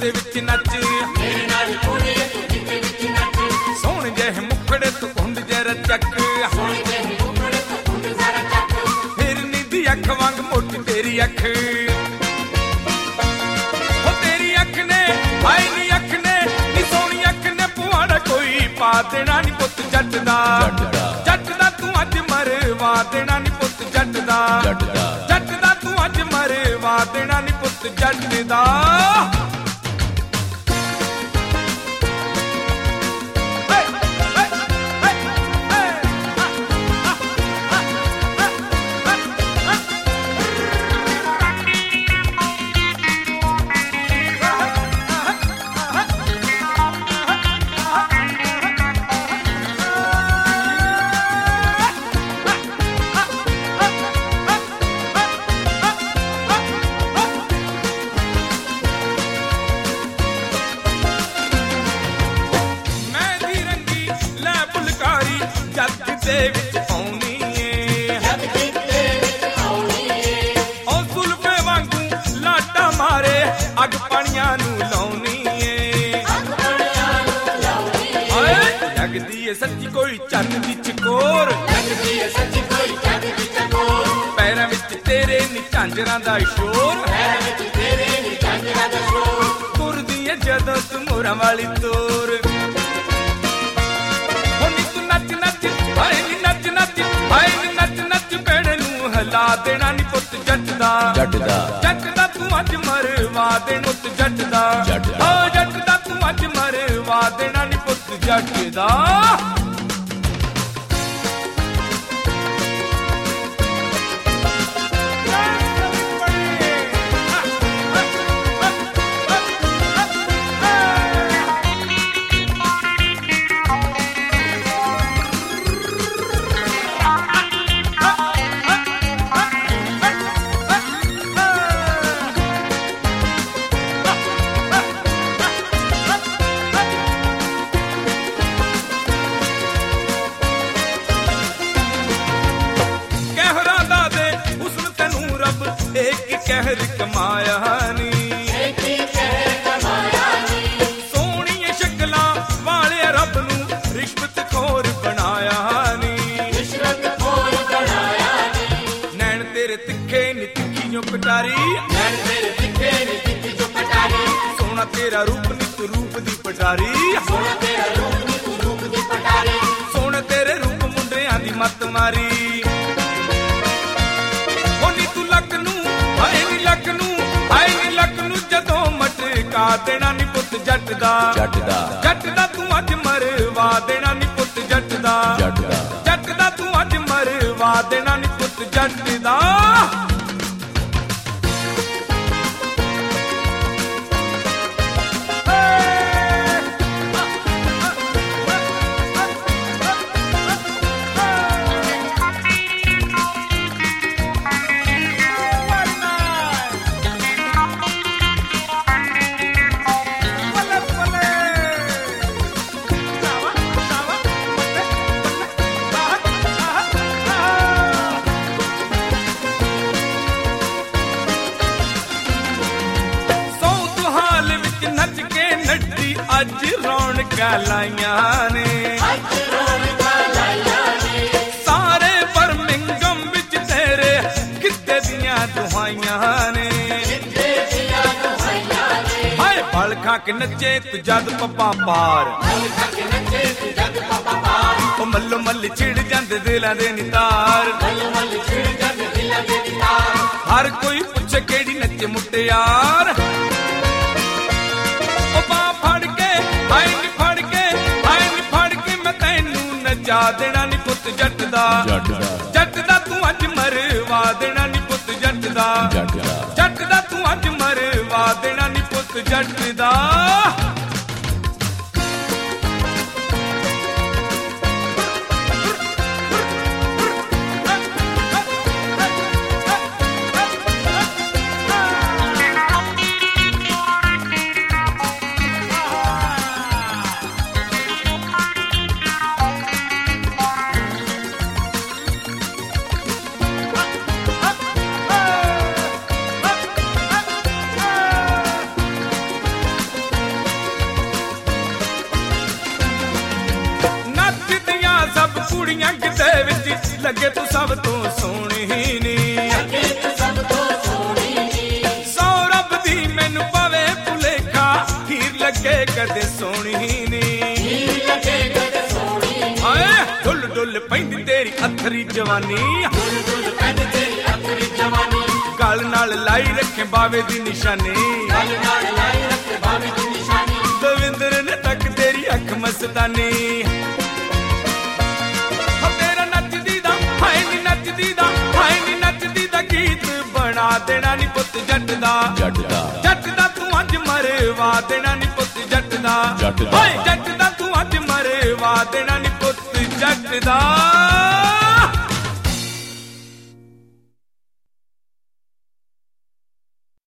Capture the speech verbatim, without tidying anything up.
ਗਿੱਧੇ ਵਿੱਚ ਨੱਚ, ਮੇਰੇ ਨਾਲ ਕੁੜੀਏ ਤੂੰ ਗਿੱਧੇ ਵਿੱਚ ਨੱਚ। ਸੋਹਣ ਜਿਹੇ ਮੁਖੜੇ ਤੋਂ ਕੁੰਡ ਜਰਾ ਚੱਕ, ਸੋਹਣ ਜਿਹੇ ਮੁਖੜੇ ਤੋਂ ਕੁੰਡ ਜਰਾ ਚੱਕ। ਫਿਰਨੀ ਦੀ ਅੱਖ ਵਾਂਗ ਮੋਟੀ ਤੇਰੀ ਅੱਖ, ਉਹ ਤੇਰੀ ਅੱਖ ਨੇ ਹਾਏ ਨੀ ਅੱਖ ਨੇ ਨੀ ਸੋਹਣੀ ਅੱਖ ਨੇ ਪੁਆੜਾ ਕੋਈ ਪਾ ਦੇਣਾ ਨੀ ਪੁੱਤ ਜੱਟ ਦਾ। ਜੱਟ ਦਾ ਤੂੰ ਅੱਜ ਮਰਵਾ ਦੇਣਾ ਨੀ ਪੁੱਤ ਜੱਟ ਦਾ। ਜੱਟ ਦਾ ਤੂੰ ਅੱਜ ਮਰਵਾ ਦੇਣਾ ਨੀ ਪੁੱਤ ਜੱਟ ਦਾ। ਦੇ ਵਿੱਚ ਆਉਣੀ ਏ, ਜੱਗ ਗਿੱਧੇ ਵਿੱਚ ਆਉਣੀ ਏ। ਉਹ ਸੁਲਫੇ ਵਾਂਗੂ ਲਾਟਾ ਮਾਰੇ ਅੱਗ ਪਾਣੀਆਂ ਨੂੰ ਲਾਉਣੀ ਏ। ਅੱਗ ਪਾਣੀਆਂ ਨੂੰ ਲਾਉਣੀ ਏ। ਹਾਏ ਲੱਗਦੀ ਏ ਸੱਚੀ ਕੋਈ ਚੰਨ ਦੀ ਚਕੋਰ, ਲੱਗਦੀ ਏ ਸੱਚੀ ਕੋਈ ਚੰਨ ਦੀ ਚਕੋਰ। ਪੈਰਾਂ ਵਿੱਚ ਤੇਰੇ ਨੀ ਝਾਂਜਰਾਂ ਦਾ ਸ਼ੋਰ, ਪੈਰਾਂ ਵਿੱਚ ਤੇਰੇ ਨੀ ਝਾਂਜਰਾਂ ਦਾ ਸ਼ੋਰ। ਤੁਰਦੀ ਏ ਜਦੋਂ ਤੂੰ ਮੋਰਾਂ ਵਾਲੀ ਤੋਰ, ਹਾਏ ਨੀ ਨੱਚ ਨੱਚ ਹਾਏ ਨੀ ਨੱਚ ਨੱਚ ਭੈਣ ਨੂੰ ਹਿਲਾ ਦੇਣਾ ਨੀ ਪੁੱਤ ਜੱਟ ਦਾ। ਜੱਟ ਦਾ ਜੱਟ ਦਾ ਤੂੰ ਅੱਜ ਮਰਵਾ ਦੇਣਾ ਪੁੱਤ ਜੱਟ ਦਾ। ਓ ਜੱਟ ਦਾ ਤੂੰ ਅੱਜ ਮਰਵਾ ਦੇਣਾ ਨੀ ਪੁੱਤ ਜੱਟ ਦਾ। ਕਹਿਰ ਕਮਾਇਆ ਨੀ, ਇੱਕ ਕਹਿਰ ਕਮਾਇਆ ਨੀ। ਸੋਹਣੀਆਂ ਸ਼ਕਲਾਂ ਵਾਲੇ ਰੱਬ ਨੂੰ ਰਿਸ਼ਵਤ ਖੋਰ ਬਣਾਇਆ ਨੀ, ਰਿਸ਼ਵਤ ਖੋਰ ਬਣਾਇਆ ਨੀ। ਨੈਣ ਤੇਰੇ ਤਿੱਖੇ ਨੀ ਤਿੱਖੀ ਜੋ ਕਟਾਰੀ, ਨੈਣ ਤੇਰੇ ਤਿੱਖੇ ਨੀ ਤਿੱਖੀ ਜੋ ਕਟਾਰੀ। ਸੋਹਣਾ ਤੇਰਾ ਰੂਪ ਨੀ ਤੂੰ ਰੂਪ ਦੀ ਪਟਾਰੀ, ਸੋਹਣਾ ਤੇਰਾ ਰੂਪ ਨੀ ਤੂੰ ਰੂਪ ਦੀ ਪਟਾਰੀ। ਸੋਹਣੇ ਤੇਰੇ ਰੂਪ ਮੁੰਡਿਆਂ ਦੀ ਮੱਤ ਮਾਰੀ। ਮਟਕਾ ਦੇਣਾ ਨੀ ਪੁੱਤ ਜੱਟ ਦਾ। ਜੱਟ ਦਾ ਜੱਟ ਦਾ ਤੂੰ ਅੱਜ ਮਰਵਾ ਦੇਣਾ ਨੀ ਪੁੱਤ ਜੱਟ ਦਾ। ਜੱਟ ਦਾ ਜੱਟ ਦਾ ਤੂੰ ਅੱਜ ਮਰਵਾ ਦੇਣਾ ਨੀ ਪੁੱਤ ਜੱਟ ਦਾ। ਅੱਜ ਰੌਣਕਾਂ ਲਾਈਆਂ ਨੇ, ਅੱਜ ਰੌਣਕਾਂ ਲਾਈਆਂ ਨੇ। ਸਾਰੇ ਬਰਮਿੰਗਮ ਵਿੱਚ ਤੇਰੇ ਗਿੱਧੇ ਦੀਆਂ ਦੁਹਾਈਆਂ ਨੇ, ਗਿੱਧੇ ਦੀਆਂ ਦੁਹਾਈਆਂ ਨੇ। ਹਾਏ ਪਲ ਖਾ ਕੇ ਨੱਚੇ ਤੂੰ ਜਦ ਪੱਪਾ ਪਾਰ, ਪਲ ਖਾ ਕੇ ਨੱਚੇ ਤੂੰ ਜਦ ਪੱਪਾ ਪਾਰ। ਉਹ ਮੱਲੋ ਮੱਲ ਛਿੜ ਜਾਂਦੇ ਦਿਲਾਂ ਦੇ ਨਿਤਾਰ, ਮੱਲੋ ਮੱਲ ਛਿੜ ਜਾਂਦੇ ਦਿਲਾਂ ਦੇ ਨਿਤਾਰ। ਹਰ ਕੋਈ ਪੁੱਛੇ ਕਿਹੜੀ ਨੱਚੇ ਮੁਟਿਆਰ। ਨਚਾ ਦੇਣਾ ਨੀ ਪੁੱਤ ਜੱਟ ਦਾ। ਜੱਟ ਦਾ ਤੂੰ ਅੱਜ ਮਰਵਾ ਦੇਣਾ ਨੀ ਪੁੱਤ ਜੱਟ ਦਾ। ਜੱਟ ਦਾ ਤੂੰ ਅੱਜ ਮਰਵਾ ਦੇਣਾ ਨੀ ਪੁੱਤ ਜੱਟ ਦਾ। ਕੁੜੀਆਂ ਕਿਤੇ ਵਿੱਚ ਲੱਗੇ ਤੂੰ ਸਭ ਤੋਂ ਸੋਹਣੀ ਨੀ ਲੱਗੇ ਤੂੰ ਸਭ ਤੋਂ ਸੋਹਣੀ ਨੀ ਸੌ ਰੱਬ ਦੀ ਮੈਨੂੰ ਪਵੇ ਭੁਲੇਖਾ ਹੀਰ ਲੱਗੇ ਕਦੇ ਸੋਹਣੀ ਨੀ ਹੀਰ ਲੱਗੇ ਕਦੇ ਸੋਹਣੀ ਨੀ ਹਾਏ ਡੁੱਲ ਡੁੱਲ ਪੈਂਦੀ ਤੇਰੀ ਅਥਰੀ ਜਵਾਨੀ ਦੁਲ ਦੁਲ ਪੈਂਦੀ ਤੇਰੀ ਅਥਰੀ ਜਵਾਨੀ ਗਲ ਨਾਲ ਲਾਈ ਰੱਖੇ ਬਾਵੇ ਦੀ ਨਿਸ਼ਾਨੀ ਗਲ ਨਾਲ ਲਾਈ ਰੱਖੇ ਬਾਵੇ ਦੀ ਨਿਸ਼ਾਨੀ ਦਵਿੰਦਰ ਨੇ ਤੱਕ ਤੇਰੀ ਅੱਖ ਮਸਤਾਨੀ ਹੋ ਤੇਰਾ ਨੱਚਦੀ ਦਾ ਹਾਏ ਨੀ ਨੱਚਦੀ ਦਾ ਹਾਏ ਨੀ ਨੱਚਦੀ ਦਾ ਗੀਤ ਬਣਾ ਦੇਣਾ ਨੀ ਪੁੱਤ ਜੱਟ ਦਾ ਜੱਟ ਦਾ ਜੱਟ ਦਾ ਤੂੰ ਅੱਜ ਮਰਵਾ ਦੇਣਾ ਨੀ ਪੁੱਤ ਜੱਟ ਦਾ ਜੱਟ ਦਾ। ਹਾਏ ਜੱਟ ਦਾ ਤੂੰ ਅੱਜ ਮਰਵਾ ਦੇਣਾ ਨੀ ਪੁੱਤ ਜੱਟ ਦਾ